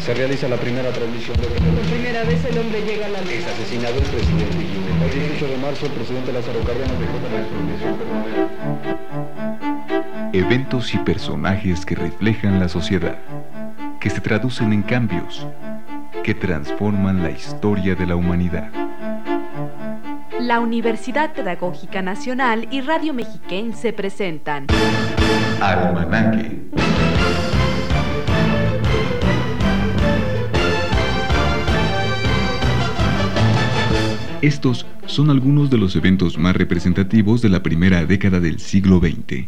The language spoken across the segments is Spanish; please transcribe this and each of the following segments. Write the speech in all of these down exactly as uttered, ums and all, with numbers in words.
Se realiza la primera transmisión de... Por primera vez el hombre llega a la luna. Es asesinado el presidente Guinea. El dieciocho de marzo el presidente Lázaro Cárdenas dejó la expropiación permanente. Eventos y personajes que reflejan la sociedad, que se traducen en cambios, que transforman la historia de la humanidad. La Universidad Pedagógica Nacional y Radio Mexiquense presentan Almanaque. Estos son algunos de los eventos más representativos de la primera década del siglo veinte.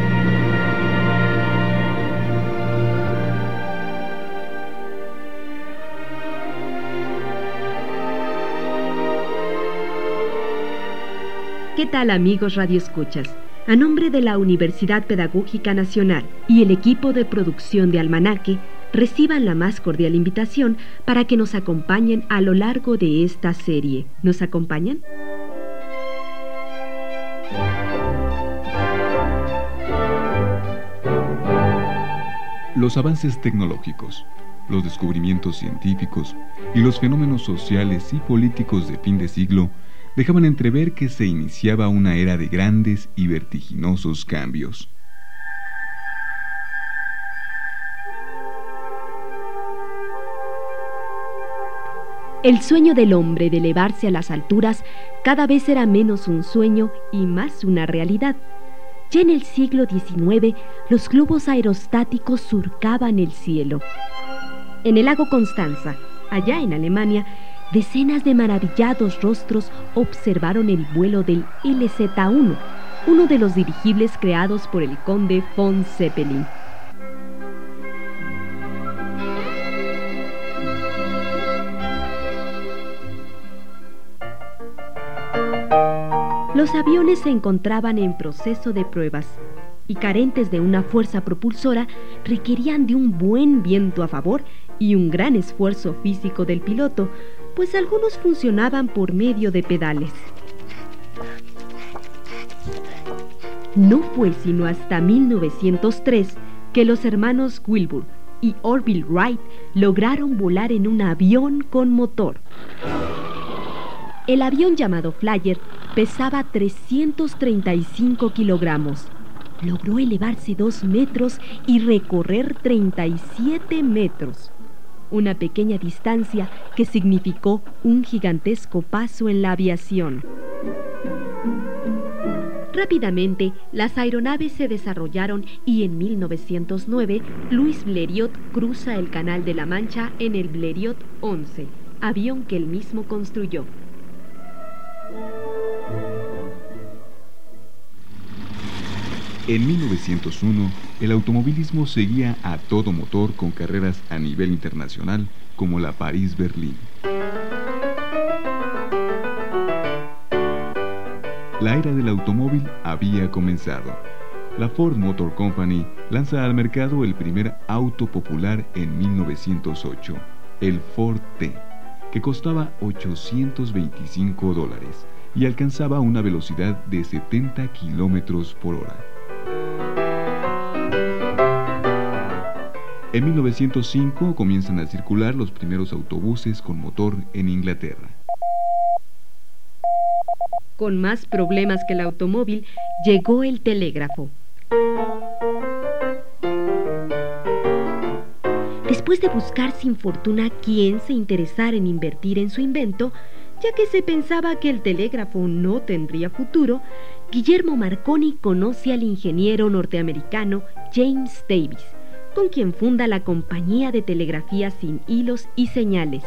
¿Qué tal, amigos radioescuchas? A nombre de la Universidad Pedagógica Nacional y el equipo de producción de Almanaque, reciban la más cordial invitación para que nos acompañen a lo largo de esta serie. ¿Nos acompañan? Los avances tecnológicos, los descubrimientos científicos y los fenómenos sociales y políticos de fin de siglo dejaban entrever que se iniciaba una era de grandes y vertiginosos cambios. El sueño del hombre de elevarse a las alturas cada vez era menos un sueño y más una realidad. Ya en el siglo diecinueve, los globos aerostáticos surcaban el cielo. En el lago Constanza, allá en Alemania, decenas de maravillados rostros observaron el vuelo del L Z uno, uno de los dirigibles creados por el conde von Zeppelin. Los aviones se encontraban en proceso de pruebas y, carentes de una fuerza propulsora, requerían de un buen viento a favor y un gran esfuerzo físico del piloto, pues algunos funcionaban por medio de pedales. No fue sino hasta mil novecientos tres que los hermanos Wilbur y Orville Wright lograron volar en un avión con motor. El avión llamado Flyer pesaba trescientos treinta y cinco kilogramos. Logró elevarse dos metros y recorrer treinta y siete metros. Una pequeña distancia que significó un gigantesco paso en la aviación. Rápidamente, las aeronaves se desarrollaron y en mil novecientos nueve, Louis Blériot cruza el Canal de la Mancha en el Blériot once, avión que él mismo construyó. En mil novecientos uno, el automovilismo seguía a todo motor con carreras a nivel internacional como la París-Berlín. La era del automóvil había comenzado. La Ford Motor Company lanza al mercado el primer auto popular en mil novecientos ocho, el Ford T, que costaba ochocientos veinticinco dólares y alcanzaba una velocidad de setenta kilómetros por hora. En mil novecientos cinco comienzan a circular los primeros autobuses con motor en Inglaterra. Con más problemas que el automóvil, llegó el telégrafo. Después de buscar sin fortuna quién se interesara en invertir en su invento, ya que se pensaba que el telégrafo no tendría futuro, Guillermo Marconi conoce al ingeniero norteamericano James Davis, con quien funda la compañía de telegrafía sin hilos y señales.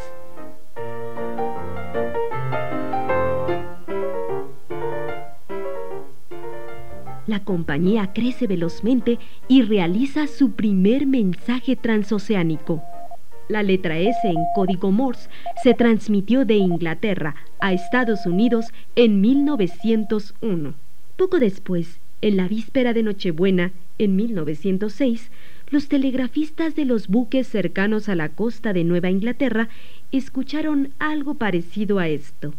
La compañía crece velozmente y realiza su primer mensaje transoceánico. La letra S en código Morse se transmitió de Inglaterra a Estados Unidos en mil novecientos uno. Poco después, en la víspera de Nochebuena, en mil novecientos seis, los telegrafistas de los buques cercanos a la costa de Nueva Inglaterra escucharon algo parecido a esto.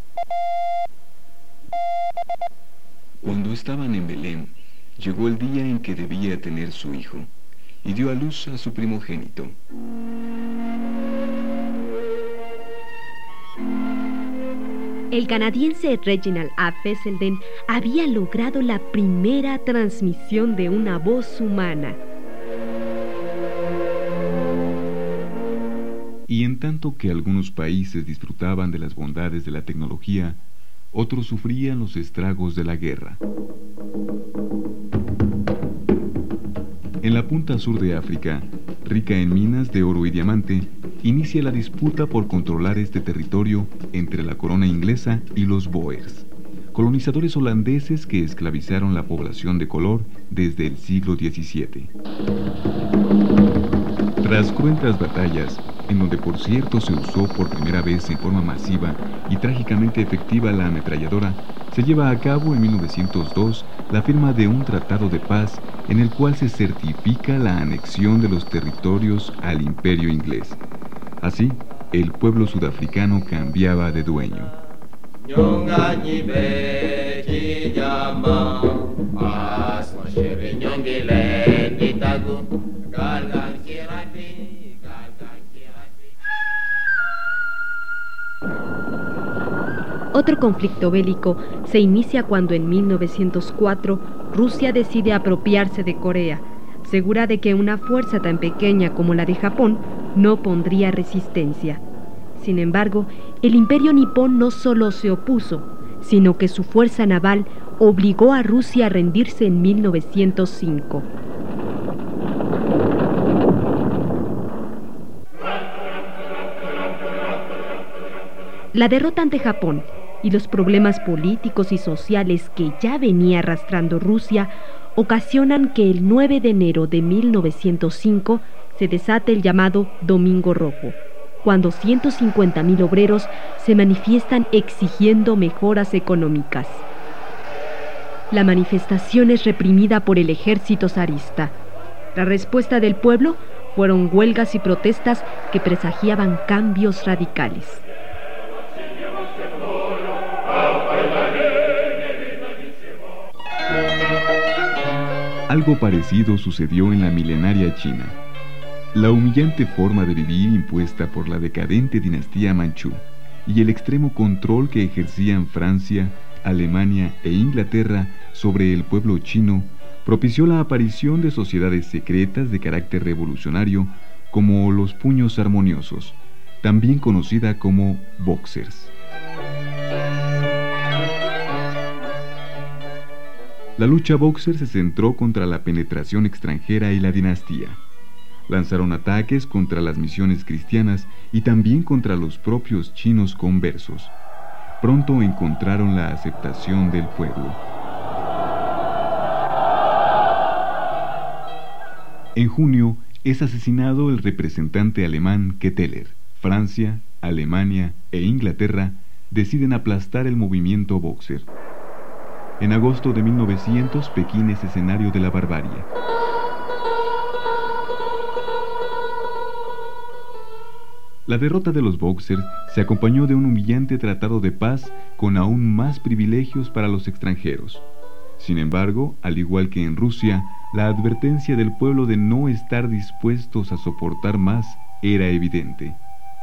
Cuando estaban en Belén, llegó el día en que debía tener su hijo, y dio a luz a su primogénito. El canadiense Reginald A. Fessenden había logrado la primera transmisión de una voz humana. Y en tanto que algunos países disfrutaban de las bondades de la tecnología, otros sufrían los estragos de la guerra. En la punta sur de África, rica en minas de oro y diamante, inicia la disputa por controlar este territorio entre la corona inglesa y los Boers, colonizadores holandeses que esclavizaron la población de color desde el siglo diecisiete. Tras cruentas batallas, en donde por cierto se usó por primera vez en forma masiva y trágicamente efectiva la ametralladora, se lleva a cabo en mil novecientos dos la firma de un tratado de paz en el cual se certifica la anexión de los territorios al imperio inglés. Así, el pueblo sudafricano cambiaba de dueño. Otro conflicto bélico se inicia cuando en mil novecientos cuatro Rusia decide apropiarse de Corea, segura de que una fuerza tan pequeña como la de Japón no pondría resistencia. Sin embargo, el imperio nipón no solo se opuso, sino que su fuerza naval obligó a Rusia a rendirse en mil novecientos cinco. La derrota ante Japón y los problemas políticos y sociales que ya venía arrastrando Rusia ocasionan que el nueve de enero de mil novecientos cinco se desate el llamado Domingo Rojo, cuando ciento cincuenta mil obreros se manifiestan exigiendo mejoras económicas. La manifestación es reprimida por el ejército zarista. La respuesta del pueblo fueron huelgas y protestas que presagiaban cambios radicales. Algo parecido sucedió en la milenaria China. La humillante forma de vivir impuesta por la decadente dinastía manchú y el extremo control que ejercían Francia, Alemania e Inglaterra sobre el pueblo chino propició la aparición de sociedades secretas de carácter revolucionario como los Puños Armoniosos, también conocida como Boxers. La lucha Boxer se centró contra la penetración extranjera y la dinastía. Lanzaron ataques contra las misiones cristianas y también contra los propios chinos conversos. Pronto encontraron la aceptación del pueblo. En junio es asesinado el representante alemán Ketteler. Francia, Alemania e Inglaterra deciden aplastar el movimiento Boxer. En agosto de mil novecientos, Pekín es escenario de la barbarie. La derrota de los Boxers se acompañó de un humillante tratado de paz con aún más privilegios para los extranjeros. Sin embargo, al igual que en Rusia, la advertencia del pueblo de no estar dispuestos a soportar más era evidente.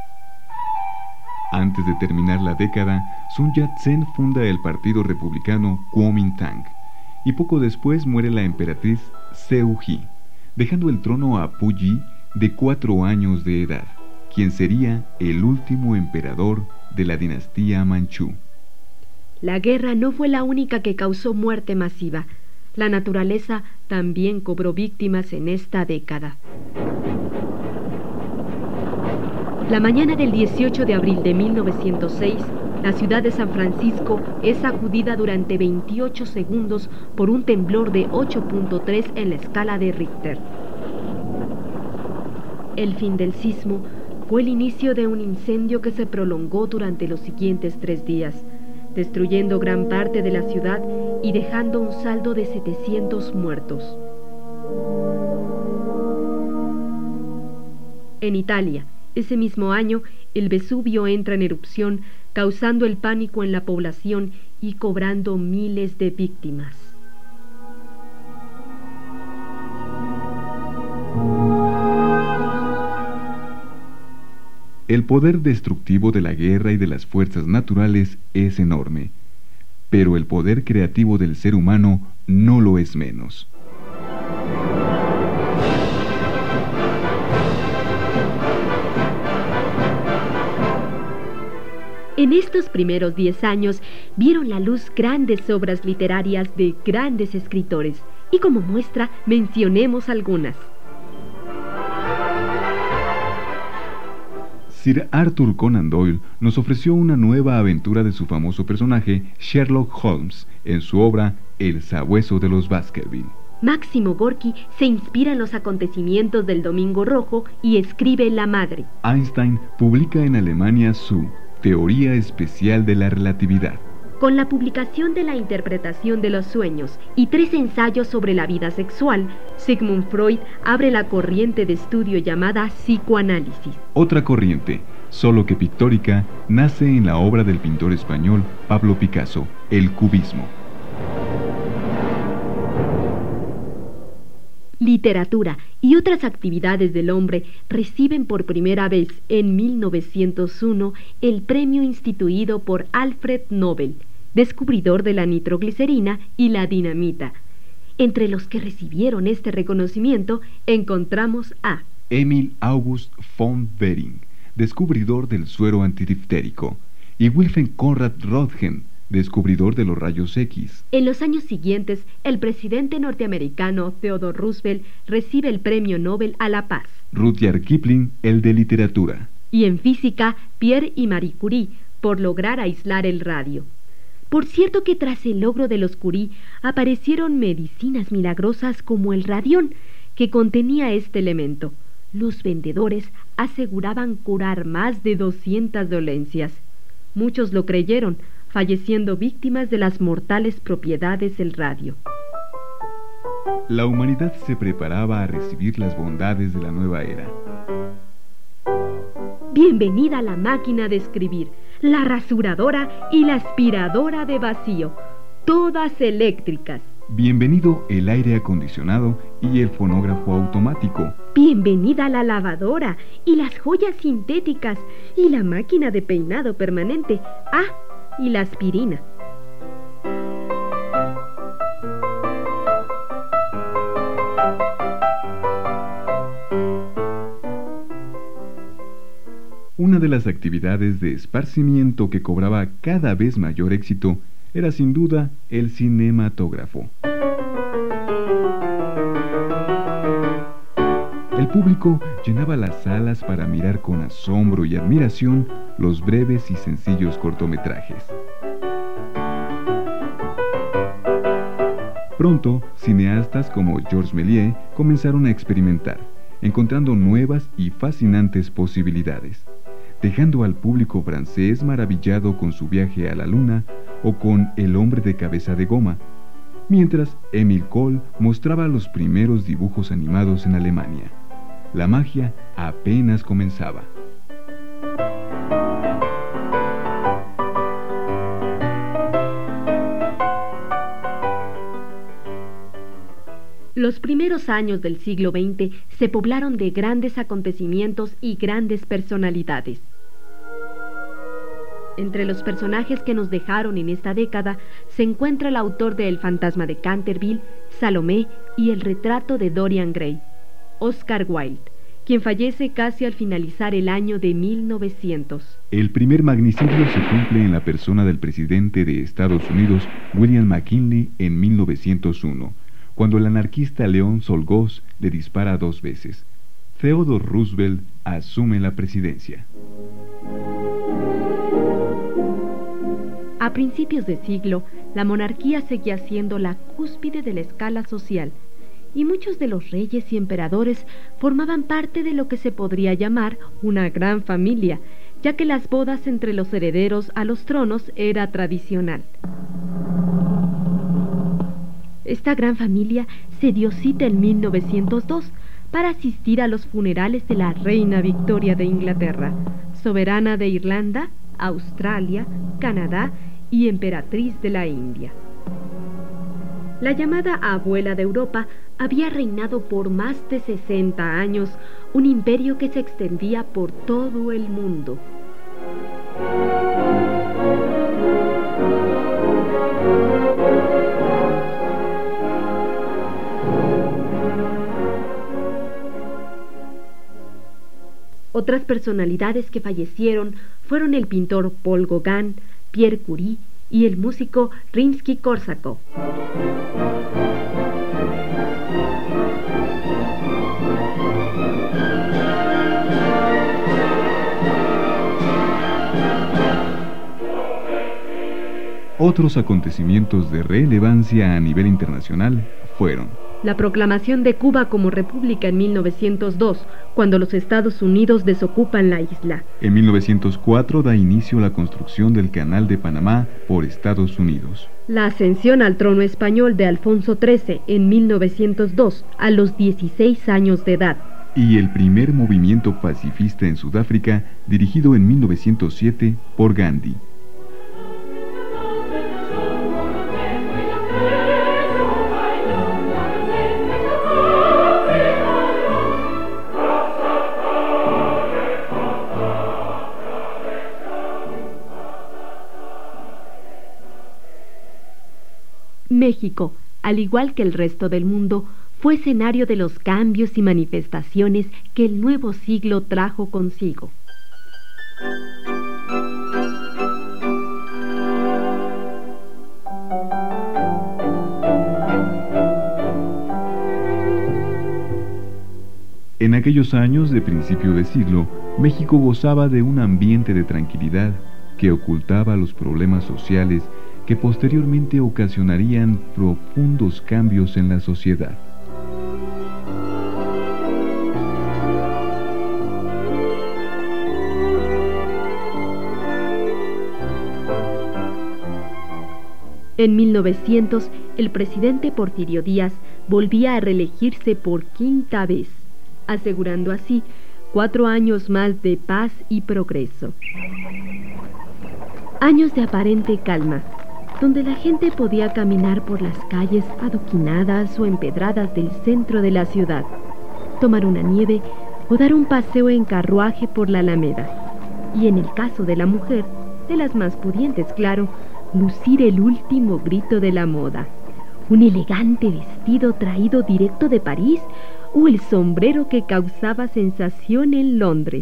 Antes de terminar la década, Sun Yat-sen funda el partido republicano Kuomintang y poco después muere la emperatriz Seung-gi, dejando el trono a Puyi de cuatro años de edad, quien sería el último emperador de la dinastía manchú. La guerra no fue la única que causó muerte masiva. La naturaleza también cobró víctimas en esta década. La mañana del dieciocho de abril de mil novecientos seis, la ciudad de San Francisco es sacudida durante veintiocho segundos por un temblor de ocho punto tres en la escala de Richter. El fin del sismo fue el inicio de un incendio que se prolongó durante los siguientes tres días, destruyendo gran parte de la ciudad y dejando un saldo de setecientos muertos. En Italia, ese mismo año, el Vesubio entra en erupción, causando el pánico en la población y cobrando miles de víctimas. El poder destructivo de la guerra y de las fuerzas naturales es enorme, pero el poder creativo del ser humano no lo es menos. En estos primeros diez años vieron la luz grandes obras literarias de grandes escritores, y como muestra mencionemos algunas. Sir Arthur Conan Doyle nos ofreció una nueva aventura de su famoso personaje Sherlock Holmes en su obra El Sabueso de los Baskerville. Máximo Gorki se inspira en los acontecimientos del Domingo Rojo y escribe La Madre. Einstein publica en Alemania su Teoría Especial de la Relatividad. Con la publicación de la interpretación de los sueños y tres ensayos sobre la vida sexual, Sigmund Freud abre la corriente de estudio llamada psicoanálisis. Otra corriente, solo que pictórica, nace en la obra del pintor español Pablo Picasso, el cubismo. Literatura y otras actividades del hombre reciben por primera vez en mil novecientos uno el premio instituido por Alfred Nobel, descubridor de la nitroglicerina y la dinamita. Entre los que recibieron este reconocimiento encontramos a Emil August von Behring, descubridor del suero antidiftérico, y Wilhelm Conrad Röntgen, descubridor de los rayos X. En los años siguientes, el presidente norteamericano Theodore Roosevelt recibe el Premio Nobel a la Paz. Rudyard Kipling, el de literatura. Y en física, Pierre y Marie Curie, por lograr aislar el radio. Por cierto que tras el logro de los Curie, aparecieron medicinas milagrosas como el radión, que contenía este elemento. Los vendedores aseguraban curar más de doscientas dolencias. Muchos lo creyeron, falleciendo víctimas de las mortales propiedades del radio. La humanidad se preparaba a recibir las bondades de la nueva era. Bienvenida a la máquina de escribir, la rasuradora y la aspiradora de vacío, todas eléctricas. Bienvenido el aire acondicionado y el fonógrafo automático. Bienvenida la lavadora y las joyas sintéticas y la máquina de peinado permanente. Ah, y la aspirina. Una de las actividades de esparcimiento que cobraba cada vez mayor éxito era sin duda el cinematógrafo. El público llenaba las salas para mirar con asombro y admiración los breves y sencillos cortometrajes. Pronto, cineastas como Georges Méliès comenzaron a experimentar, encontrando nuevas y fascinantes posibilidades, dejando al público francés maravillado con su viaje a la luna o con El hombre de cabeza de goma, mientras Emil Kohl mostraba los primeros dibujos animados en Alemania. La magia apenas comenzaba. Los primeros años del siglo veinte se poblaron de grandes acontecimientos y grandes personalidades. Entre los personajes que nos dejaron en esta década se encuentra el autor de El fantasma de Canterville, Salomé y El retrato de Dorian Gray, Oscar Wilde, quien fallece casi al finalizar el año de mil novecientos. El primer magnicidio se cumple en la persona del presidente de Estados Unidos, William McKinley, en mil novecientos uno, cuando el anarquista León Czolgosz le dispara dos veces. Theodore Roosevelt asume la presidencia. A principios de siglo, la monarquía seguía siendo la cúspide de la escala social, y muchos de los reyes y emperadores formaban parte de lo que se podría llamar una gran familia, ya que las bodas entre los herederos a los tronos era tradicional. Esta gran familia se dio cita en mil novecientos dos para asistir a los funerales de la reina Victoria de Inglaterra, soberana de Irlanda, Australia, Canadá y emperatriz de la India. La llamada abuela de Europa había reinado por más de sesenta años, un imperio que se extendía por todo el mundo. Otras personalidades que fallecieron fueron el pintor Paul Gauguin, Pierre Curie y el músico Rimsky-Korsakov. Otros acontecimientos de relevancia a nivel internacional fueron la proclamación de Cuba como república en mil novecientos dos, cuando los Estados Unidos desocupan la isla. En mil novecientos cuatro da inicio la construcción del Canal de Panamá por Estados Unidos. La ascensión al trono español de Alfonso trece en mil novecientos dos, a los dieciséis años de edad. Y el primer movimiento pacifista en Sudáfrica, dirigido en mil novecientos siete por Gandhi. México, al igual que el resto del mundo, fue escenario de los cambios y manifestaciones que el nuevo siglo trajo consigo. En aquellos años de principio de siglo, México gozaba de un ambiente de tranquilidad que ocultaba los problemas sociales que posteriormente ocasionarían profundos cambios en la sociedad. En mil novecientos, el presidente Porfirio Díaz volvía a reelegirse por quinta vez, asegurando así cuatro años más de paz y progreso. Años de aparente calma, donde la gente podía caminar por las calles adoquinadas o empedradas del centro de la ciudad, tomar una nieve o dar un paseo en carruaje por la Alameda. Y en el caso de la mujer, de las más pudientes, claro, lucir el último grito de la moda, un elegante vestido traído directo de París o el sombrero que causaba sensación en Londres.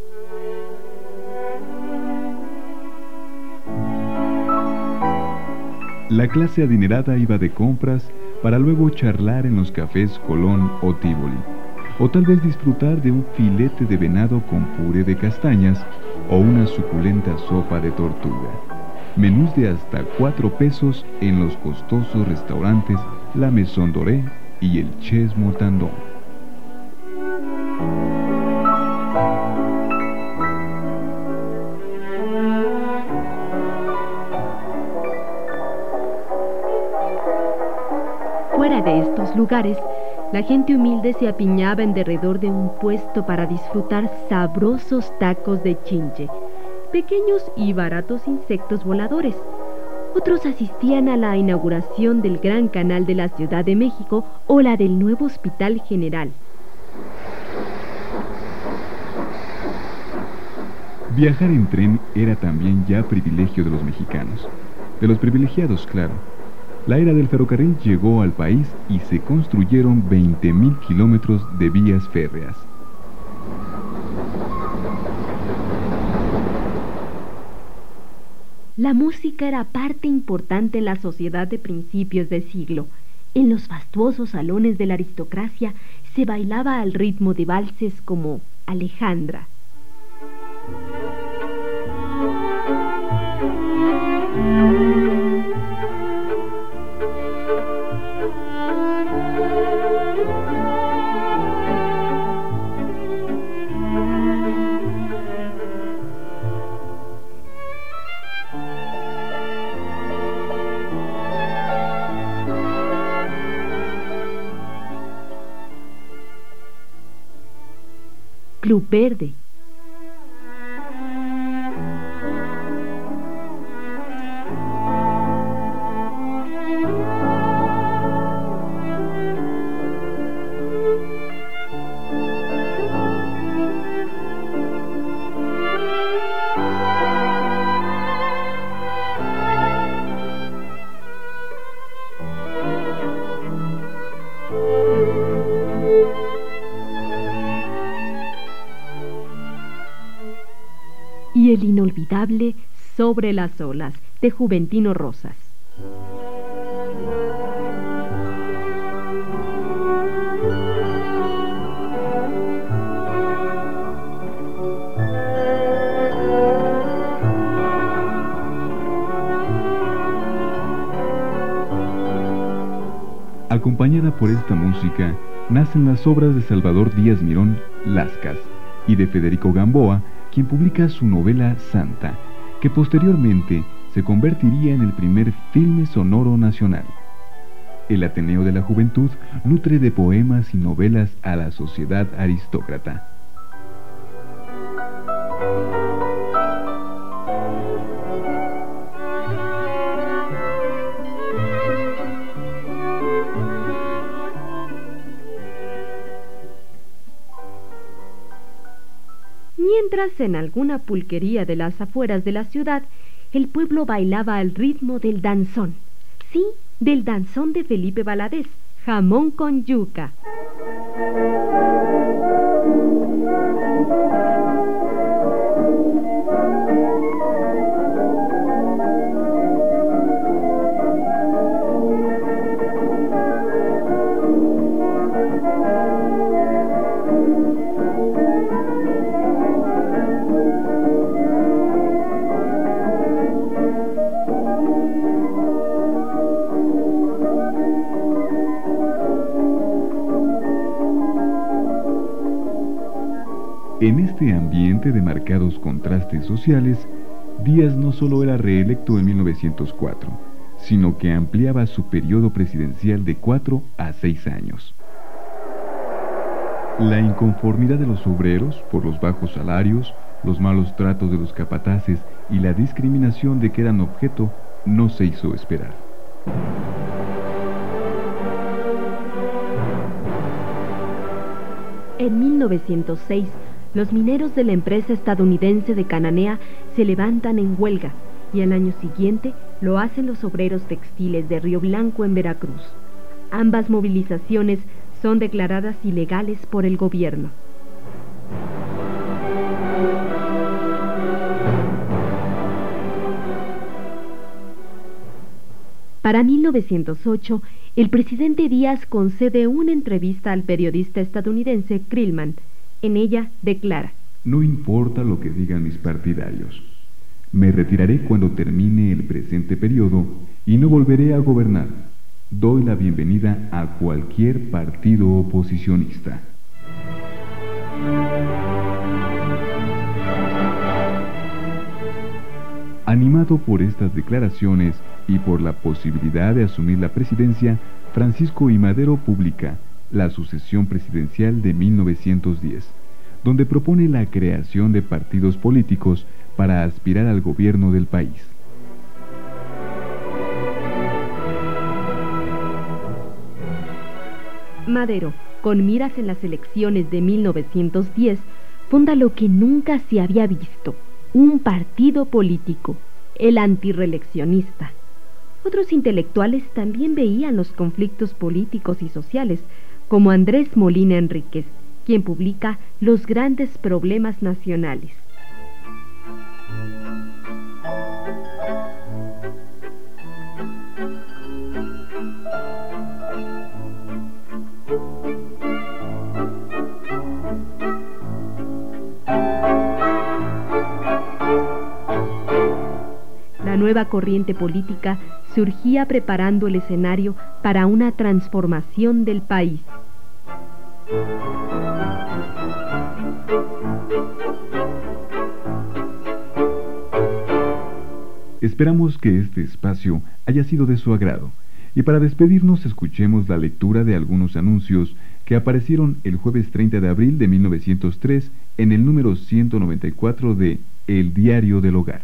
La clase adinerada iba de compras para luego charlar en los cafés Colón o Tívoli, o tal vez disfrutar de un filete de venado con puré de castañas o una suculenta sopa de tortuga. Menús de hasta cuatro pesos en los costosos restaurantes La Maison Dorée y el Ches Mortandon. Fuera de estos lugares, la gente humilde se apiñaba en derredor de un puesto para disfrutar sabrosos tacos de chinche, pequeños y baratos insectos voladores. Otros asistían a la inauguración del Gran Canal de la Ciudad de México o la del nuevo Hospital General. Viajar en tren era también ya privilegio de los mexicanos, de los privilegiados, claro. La era del ferrocarril llegó al país y se construyeron veinte mil kilómetros de vías férreas. La música era parte importante en la sociedad de principios de siglo. En los fastuosos salones de la aristocracia se bailaba al ritmo de valses como Alejandra. Club Verde. y el inolvidable Sobre las olas, de Juventino Rosas. Acompañada por esta música, nacen las obras de Salvador Díaz Mirón, Lascas, y de Federico Gamboa, quien publica su novela Santa, que posteriormente se convertiría en el primer filme sonoro nacional. El Ateneo de la Juventud nutre de poemas y novelas a la sociedad aristócrata. Mientras en alguna pulquería de las afueras de la ciudad, el pueblo bailaba al ritmo del danzón. Sí, del danzón de Felipe Valadez, Jamón con yuca. En este ambiente de marcados contrastes sociales, Díaz no solo era reelecto en mil novecientos cuatro, sino que ampliaba su periodo presidencial de cuatro a seis años. La inconformidad de los obreros por los bajos salarios, los malos tratos de los capataces y la discriminación de que eran objeto no se hizo esperar. En mil novecientos seis, los mineros de la empresa estadounidense de Cananea se levantan en huelga y al año siguiente lo hacen los obreros textiles de Río Blanco en Veracruz. Ambas movilizaciones son declaradas ilegales por el gobierno. Para mil novecientos ocho, el presidente Díaz concede una entrevista al periodista estadounidense Krillman. En ella declara: No importa lo que digan mis partidarios. Me retiraré cuando termine el presente periodo y no volveré a gobernar. Doy la bienvenida a cualquier partido oposicionista. Animado por estas declaraciones y por la posibilidad de asumir la presidencia, Francisco I. Madero publica La sucesión presidencial de mil novecientos diez, donde propone la creación de partidos políticos para aspirar al gobierno del país. Madero, con miras en las elecciones de mil novecientos diez, funda lo que nunca se había visto, un partido político, el antirreeleccionista. Otros intelectuales también veían los conflictos políticos y sociales, como Andrés Molina Enríquez, quien publica Los grandes problemas nacionales. La nueva corriente política surgía preparando el escenario para una transformación del país. Esperamos que este espacio haya sido de su agrado, y para despedirnos escuchemos la lectura de algunos anuncios que aparecieron el jueves treinta de abril de mil novecientos tres en el número ciento noventa y cuatro de El Diario del Hogar.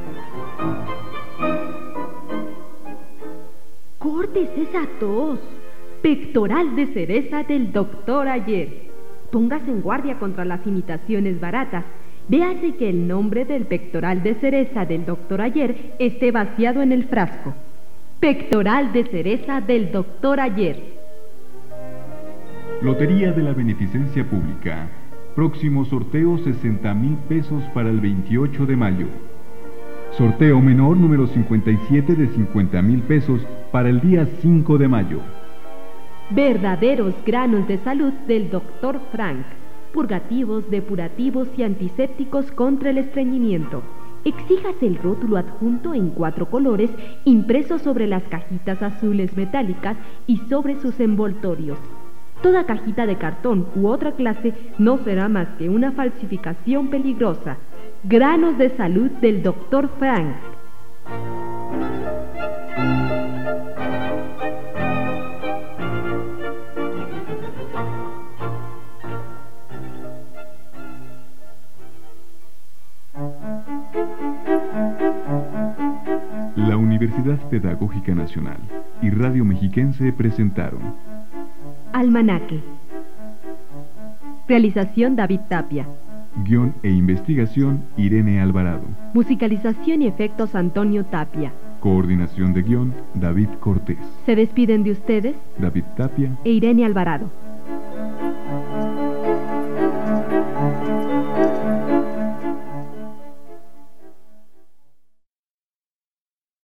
¡Cortes esa tos! Pectoral de cereza del doctor Ayer. Póngase en guardia contra las imitaciones baratas. Véase que el nombre del pectoral de cereza del doctor Ayer esté vaciado en el frasco. Pectoral de cereza del doctor Ayer. Lotería de la Beneficencia Pública. Próximo sorteo sesenta mil pesos para el veintiocho de mayo. Sorteo menor número cincuenta y siete de cincuenta mil pesos para el día cinco de mayo. Verdaderos granos de salud del doctor Frank. Purgativos, depurativos y antisépticos contra el estreñimiento. Exíjase el rótulo adjunto en cuatro colores, impreso sobre las cajitas azules metálicas y sobre sus envoltorios. Toda cajita de cartón u otra clase no será más que una falsificación peligrosa. Granos de salud del doctor Frank. La Universidad Pedagógica Nacional y Radio Mexiquense presentaron Almanaque. Realización David Tapia. Guión e investigación Irene Alvarado. Musicalización y efectos Antonio Tapia. Coordinación de guión David Cortés. Se despiden de ustedes David Tapia e Irene Alvarado.